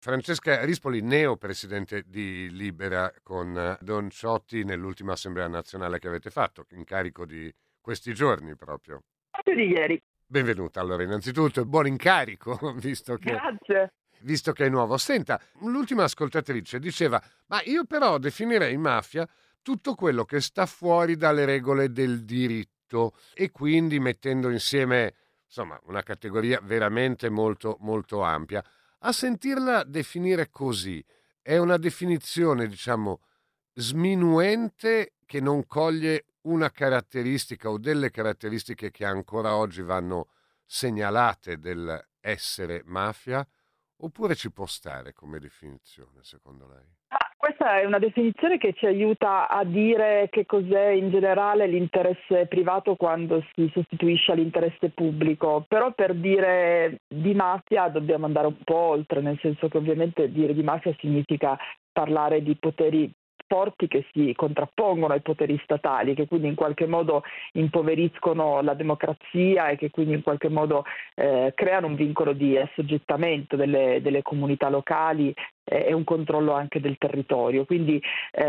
Francesca Rispoli, neo presidente di Libera con Don Ciotti nell'ultima assemblea nazionale che avete fatto, incarico di questi giorni proprio. Proprio di ieri. Benvenuta allora innanzitutto, buon incarico Grazie. visto che è nuovo. Senta, l'ultima ascoltatrice diceva, ma io però definirei mafia tutto quello che sta fuori dalle regole del diritto e quindi mettendo insieme, insomma, una categoria veramente molto, molto ampia. A sentirla definire così, è una definizione, diciamo, sminuente che non coglie una caratteristica o delle caratteristiche che ancora oggi vanno segnalate dell'essere mafia, oppure ci può stare come definizione, secondo lei? Questa è una definizione che ci aiuta a dire che cos'è in generale l'interesse privato quando si sostituisce all'interesse pubblico, però per dire di mafia dobbiamo andare un po' oltre, nel senso che ovviamente dire di mafia significa parlare di poteri forti che si contrappongono ai poteri statali, che quindi in qualche modo impoveriscono la democrazia e che quindi in qualche modo creano un vincolo di assoggettamento delle comunità locali e un controllo anche del territorio. Quindi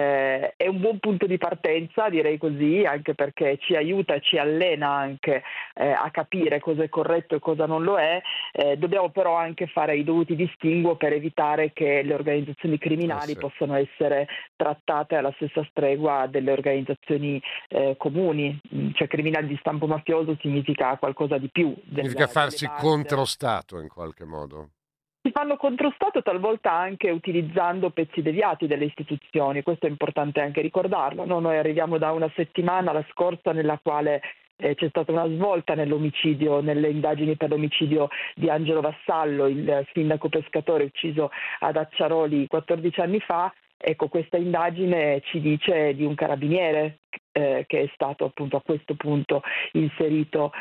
è un buon punto di partenza, direi così, anche perché ci aiuta e ci allena anche a capire cosa è corretto e cosa non lo è. Dobbiamo però anche fare i dovuti distinguo per evitare che le organizzazioni criminali Sì. possano essere trattate alla stessa stregua delle organizzazioni comuni. Cioè criminali di stampo mafioso significa qualcosa di più Significa delle farsi bande. controstato in qualche modo. Si fanno controstato talvolta anche utilizzando pezzi deviati delle istituzioni, questo è importante anche ricordarlo, no? Noi arriviamo da una settimana, la scorsa, nella quale c'è stata una svolta nell'omicidio, nelle indagini per l'omicidio di Angelo Vassallo, il sindaco pescatore ucciso ad Acciaroli 14 anni fa. Ecco, questa indagine ci dice di un carabiniere che è stato appunto a questo punto inserito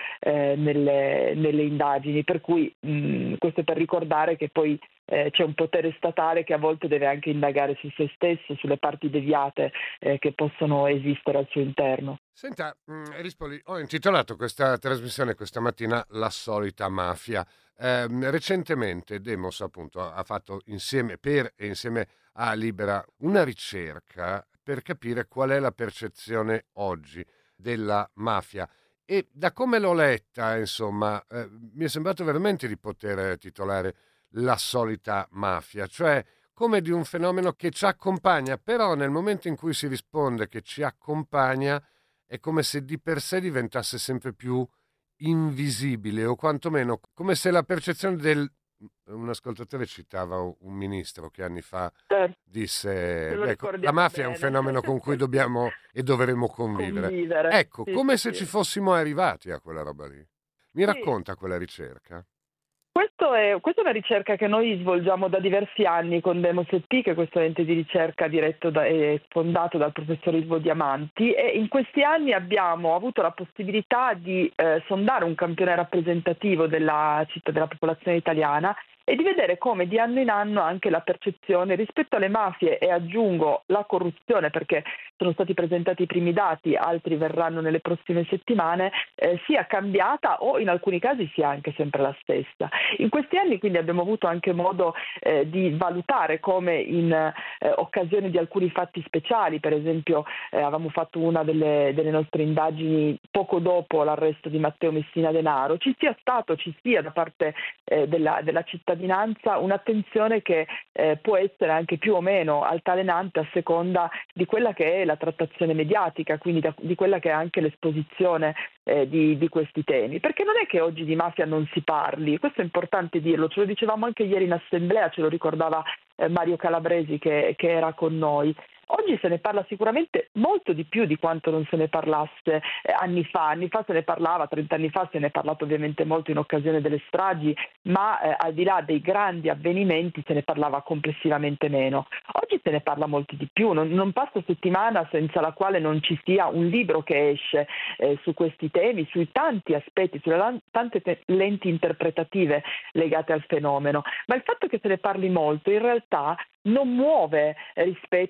nelle indagini, per cui questo è per ricordare che poi c'è un potere statale che a volte deve anche indagare su se stesso, sulle parti deviate che possono esistere al suo interno. Senta, Rispoli, ho intitolato questa trasmissione questa mattina La solita mafia. Recentemente Demos appunto ha fatto insieme a Libera una ricerca per capire qual è la percezione oggi della mafia e da come l'ho letta, insomma, mi è sembrato veramente di poter titolare La solita mafia, cioè come di un fenomeno che ci accompagna, però nel momento in cui si risponde che ci accompagna è come se di per sé diventasse sempre più invisibile o quantomeno come se la percezione un ascoltatore citava un ministro che anni fa Certo, ce disse, lo ecco, la ricordiamo mafia è un bene. fenomeno con cui dobbiamo e dovremo convivere. Convivere. Ecco, Sì, come sì, se sì. ci fossimo arrivati a quella roba lì. Mi Sì. racconta quella ricerca? Questa è una ricerca che noi svolgiamo da diversi anni con Demos EP, che è questo ente di ricerca diretto e fondato dal professor Ilvo Diamanti, e in questi anni abbiamo avuto la possibilità di sondare un campione rappresentativo della popolazione italiana e di vedere come di anno in anno anche la percezione rispetto alle mafie, e aggiungo la corruzione perché sono stati presentati i primi dati, altri verranno nelle prossime settimane, sia cambiata o in alcuni casi sia anche sempre la stessa. In questi anni quindi abbiamo avuto anche modo di valutare come in occasione di alcuni fatti speciali, per esempio avevamo fatto una delle nostre indagini poco dopo l'arresto di Matteo Messina Denaro, ci sia da parte della cittadinanza un'attenzione che può essere anche più o meno altalenante a seconda di quella che è la trattazione mediatica, quindi di quella che è anche l'esposizione di questi temi, perché non è che oggi di mafia non si parli, questo è importante dirlo, ce lo dicevamo anche ieri in assemblea, ce lo ricordava Mario Calabresi che era con noi. Oggi se ne parla sicuramente molto di più di quanto non se ne parlasse anni fa se ne parlava, 30 anni fa se ne è parlato ovviamente molto in occasione delle stragi, ma al di là dei grandi avvenimenti se ne parlava complessivamente meno. Oggi se ne parla molto di più, non passa settimana senza la quale non ci sia un libro che esce su questi temi, sui tanti aspetti, sulle tante lenti interpretative legate al fenomeno, ma il fatto che se ne parli molto in realtà non muove rispetto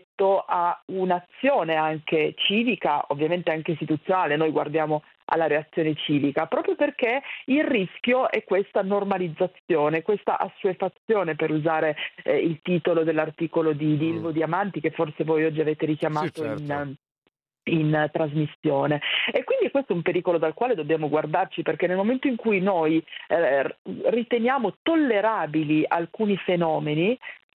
a un'azione anche civica, ovviamente anche istituzionale. Noi guardiamo alla reazione civica, proprio perché il rischio è questa normalizzazione, questa assuefazione, per usare il titolo dell'articolo di Ilvo Diamanti, che forse voi oggi avete Sì, richiamato certo. in trasmissione. E quindi questo è un pericolo dal quale dobbiamo guardarci, perché nel momento in cui noi riteniamo tollerabili alcuni fenomeni,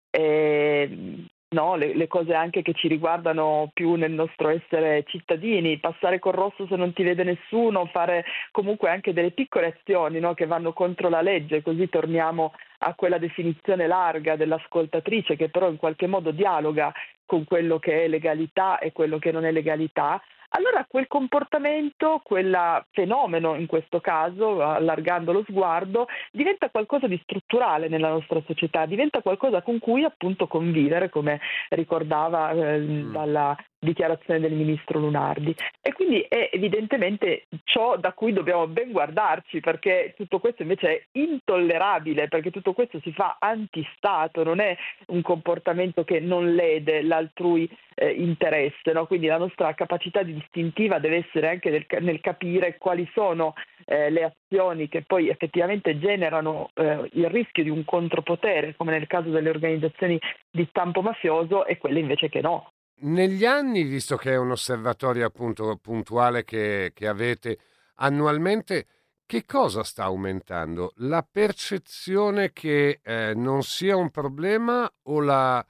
no, le cose anche che ci riguardano più nel nostro essere cittadini, passare col rosso se non ti vede nessuno, fare comunque anche delle piccole azioni, no, che vanno contro la legge, così torniamo a quella definizione larga dell'ascoltatrice, che però in qualche modo dialoga con quello che è legalità e quello che non è legalità. Allora quel comportamento, quel fenomeno in questo caso, allargando lo sguardo, diventa qualcosa di strutturale nella nostra società, diventa qualcosa con cui appunto convivere, come ricordava Mm. dalla dichiarazione del ministro Lunardi. E quindi è evidentemente ciò da cui dobbiamo ben guardarci, perché tutto questo invece è intollerabile, perché tutto questo si fa antistato, non è un comportamento che non lede l'altrui interesse, no? Quindi la nostra capacità distintiva deve essere anche nel capire quali sono le azioni che poi effettivamente generano il rischio di un contropotere, come nel caso delle organizzazioni di stampo mafioso, e quelle invece che no. Negli anni, visto che è un osservatorio appunto puntuale che avete annualmente, che cosa sta aumentando? La percezione che non sia un problema o la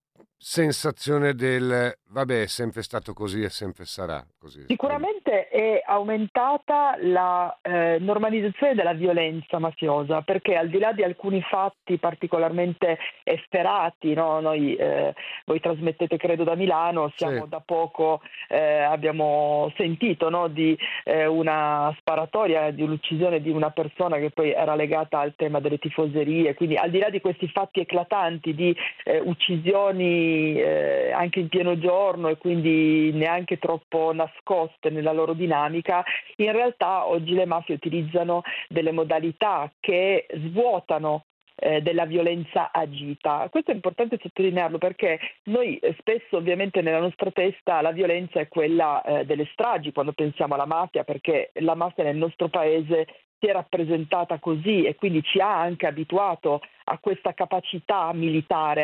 sensazione del vabbè, è sempre stato così e sempre sarà così? Sicuramente è aumentata la normalizzazione della violenza mafiosa, perché al di là di alcuni fatti particolarmente efferati, no? Voi trasmettete credo da Milano, Sì, siamo da poco, abbiamo sentito, no, di una sparatoria, di un'uccisione di una persona che poi era legata al tema delle tifoserie, quindi al di là di questi fatti eclatanti di uccisioni anche in pieno giorno e quindi neanche troppo nascoste nella loro dinamica, in realtà oggi le mafie utilizzano delle modalità che svuotano della violenza agita. Questo è importante sottolinearlo, perché noi spesso ovviamente nella nostra testa la violenza è quella delle stragi quando pensiamo alla mafia, perché la mafia nel nostro paese si è rappresentata così e quindi ci ha anche abituato a questa capacità militare,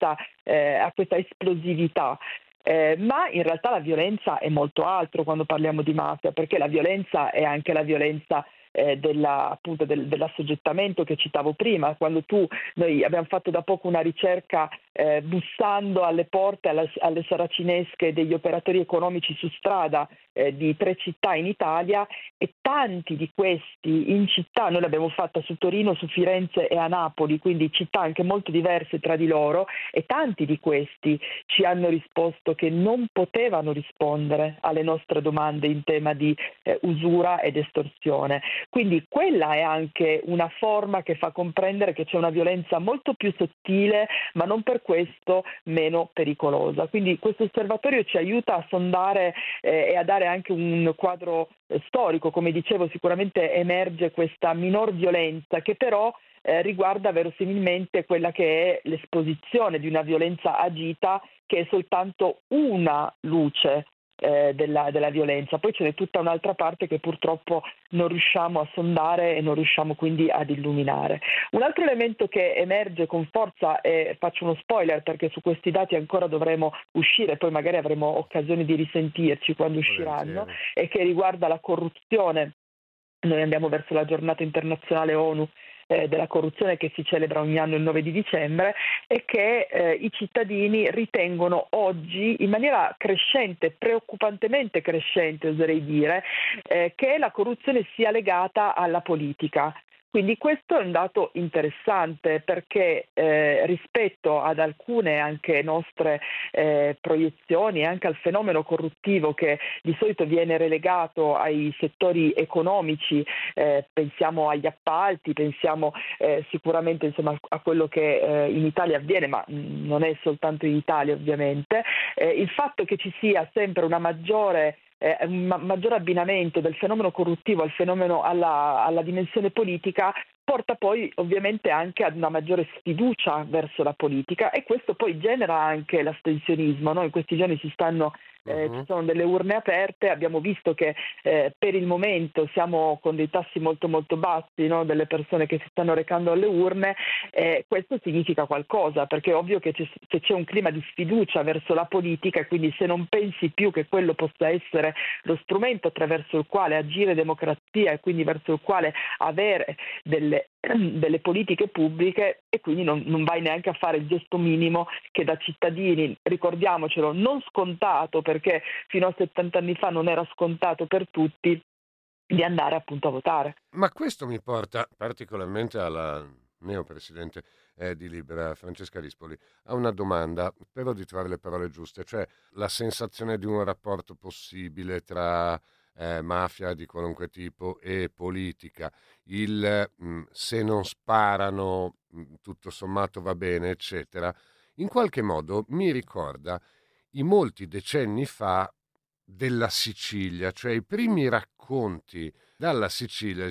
a questa esplosività. Ma in realtà la violenza è molto altro quando parliamo di mafia, perché la violenza è anche la violenza appunto dell'assoggettamento che citavo prima. Noi abbiamo fatto da poco una ricerca bussando alle porte, alle saracinesche degli operatori economici su strada di 3 città in Italia, e tanti di questi in città, noi l'abbiamo fatta su Torino, su Firenze e a Napoli, quindi città anche molto diverse tra di loro, e tanti di questi ci hanno risposto che non potevano rispondere alle nostre domande in tema di usura ed estorsione. Quindi quella è anche una forma che fa comprendere che c'è una violenza molto più sottile, ma non per questo meno pericolosa. Quindi questo osservatorio ci aiuta a sondare e a dare anche un quadro storico. Come dicevo, sicuramente emerge questa minor violenza, che però riguarda verosimilmente quella che è l'esposizione di una violenza agita, che è soltanto una luce della violenza. Poi ce n'è tutta un'altra parte che purtroppo non riusciamo a sondare e non riusciamo quindi ad illuminare. Un altro elemento che emerge con forza, e faccio uno spoiler perché su questi dati ancora dovremo uscire, poi magari avremo occasione di risentirci quando usciranno, volentieri. e che riguarda la corruzione. Noi andiamo verso la giornata internazionale ONU della corruzione, che si celebra ogni anno il 9 di dicembre, e che i cittadini ritengono oggi in maniera crescente, preoccupantemente crescente oserei dire, che la corruzione sia legata alla politica. Quindi questo è un dato interessante, perché rispetto ad alcune anche nostre proiezioni, anche al fenomeno corruttivo che di solito viene relegato ai settori economici, pensiamo agli appalti, pensiamo sicuramente insomma a quello che in Italia avviene, ma non è soltanto in Italia ovviamente, il fatto che ci sia sempre un maggiore abbinamento del fenomeno corruttivo al fenomeno alla dimensione politica porta poi ovviamente anche ad una maggiore sfiducia verso la politica e questo poi genera anche l'astensionismo, no? In questi giorni ci Mhm. sono delle urne aperte, abbiamo visto che per il momento siamo con dei tassi molto molto bassi, no? Delle persone che si stanno recando alle urne, questo significa qualcosa, perché è ovvio che se c'è un clima di sfiducia verso la politica e quindi se non pensi più che quello possa essere lo strumento attraverso il quale agire democrazia e quindi verso il quale avere delle politiche pubbliche e quindi non vai neanche a fare il gesto minimo che da cittadini, ricordiamocelo, non scontato perché fino a 70 anni fa non era scontato per tutti, di andare appunto a votare. Ma questo mi porta particolarmente alla neopresidente di Libera, Francesca Rispoli, a una domanda, però di trovare le parole giuste, cioè la sensazione di un rapporto possibile tra mafia di qualunque tipo e politica, se non sparano, tutto sommato va bene, eccetera, in qualche modo mi ricorda i molti decenni fa della Sicilia, cioè i primi racconti dalla Sicilia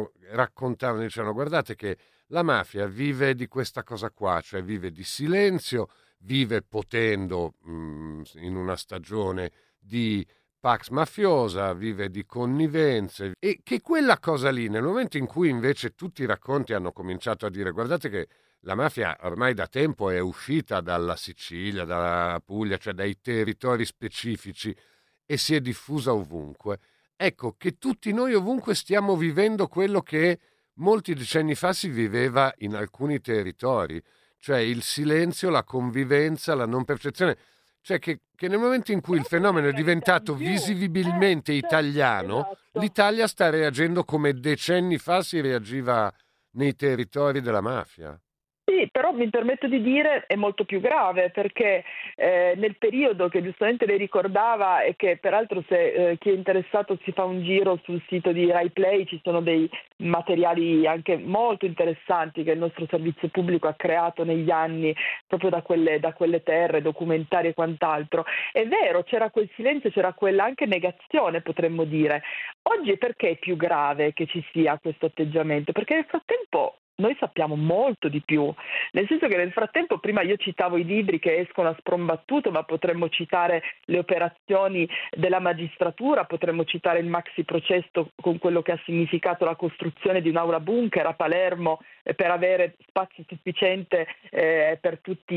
dicevano guardate che la mafia vive di questa cosa qua, cioè vive di silenzio, vive potendo in una stagione di pax mafiosa, vive di connivenze e che quella cosa lì, nel momento in cui invece tutti i racconti hanno cominciato a dire guardate che la mafia ormai da tempo è uscita dalla Sicilia, dalla Puglia, cioè dai territori specifici e si è diffusa ovunque. Ecco che tutti noi ovunque stiamo vivendo quello che molti decenni fa si viveva in alcuni territori, cioè il silenzio, la convivenza, la non percezione, cioè che nel momento in cui il Però poi fenomeno è la realtà in diventato più, visibilmente certo, italiano, esatto. l'Italia sta reagendo come decenni fa si reagiva nei territori della mafia. Sì, però mi permetto di dire è molto più grave perché nel periodo che giustamente lei ricordava e che peraltro se chi è interessato si fa un giro sul sito di Rai Play ci sono dei materiali anche molto interessanti che il nostro servizio pubblico ha creato negli anni proprio da quelle terre, documentari e quant'altro. È vero, c'era quel silenzio, c'era quella anche negazione potremmo dire. Oggi perché è più grave che ci sia questo atteggiamento? Perché nel frattempo noi sappiamo molto di più, nel senso che nel frattempo prima io citavo i libri che escono a sprombattuto, ma potremmo citare le operazioni della magistratura, potremmo citare il maxi processo con quello che ha significato la costruzione di un'aula bunker a Palermo per avere spazio sufficiente per tutti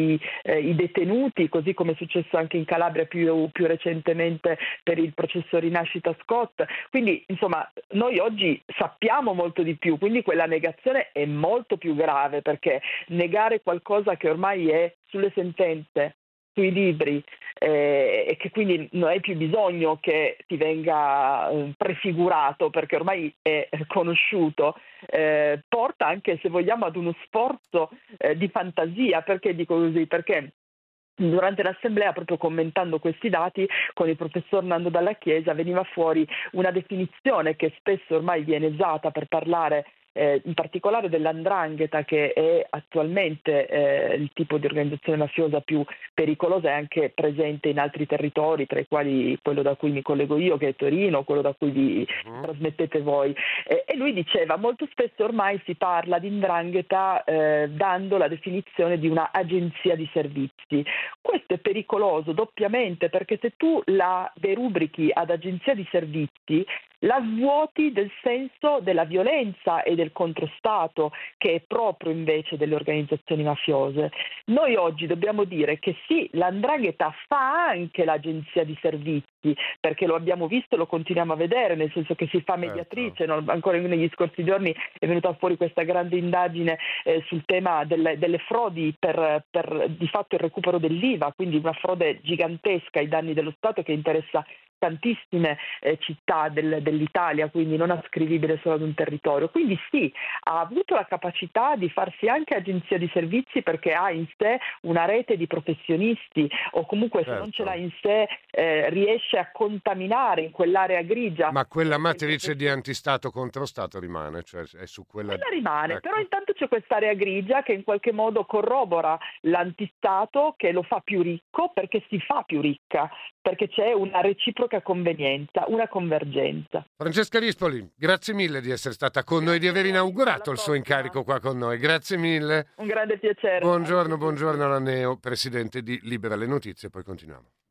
i detenuti, così come è successo anche in Calabria più recentemente per il processo Rinascita Scott. Quindi, insomma, noi oggi sappiamo molto di più, quindi quella negazione è molto più grave perché negare qualcosa che ormai è sulle sentenze, sui libri e che quindi non hai più bisogno che ti venga prefigurato perché ormai è conosciuto, porta anche se vogliamo ad uno sforzo di fantasia. Perché dico così? Perché durante l'assemblea, proprio commentando questi dati con il professor Nando Dalla Chiesa, veniva fuori una definizione che spesso ormai viene usata per parlare in particolare dell''ndrangheta, che è attualmente il tipo di organizzazione mafiosa più pericolosa e anche presente in altri territori, tra i quali quello da cui mi collego io, che è Torino, quello da cui vi Mhm. trasmettete voi. E lui diceva molto spesso ormai si parla di 'ndrangheta dando la definizione di una agenzia di servizi. Questo è pericoloso doppiamente perché se tu la derubrichi ad agenzia di servizi la svuoti del senso della violenza e del controstato che è proprio invece delle organizzazioni mafiose. Noi oggi dobbiamo dire che sì, l''ndrangheta fa anche l'agenzia di servizi, perché lo abbiamo visto e lo continuiamo a vedere, nel senso che si fa Certo. mediatrice, no? Ancora negli scorsi giorni è venuta fuori questa grande indagine sul tema delle frodi per di fatto il recupero dell'IVA, quindi una frode gigantesca ai danni dello Stato che interessa tantissime città dell'Italia, quindi non ascrivibile solo ad un territorio. Quindi sì, ha avuto la capacità di farsi anche agenzia di servizi perché ha in sé una rete di professionisti o comunque se non ce l'ha Certo. in sé riesce a contaminare in quell'area grigia Ma quella che è il matrice di professionista. antistato contro Stato rimane, cioè è su quella... Quella rimane, però Ecco, intanto c'è quest'area grigia che in qualche modo corrobora l'antistato che lo fa più ricco perché si fa più ricca. perché c'è una reciproca convenienza, una convergenza. Francesca Rispoli, grazie mille di essere stata con noi, di aver inaugurato il suo incarico qua con noi. Grazie mille. Un grande piacere. Buongiorno alla Neo, presidente di Libera le Notizie, poi continuiamo.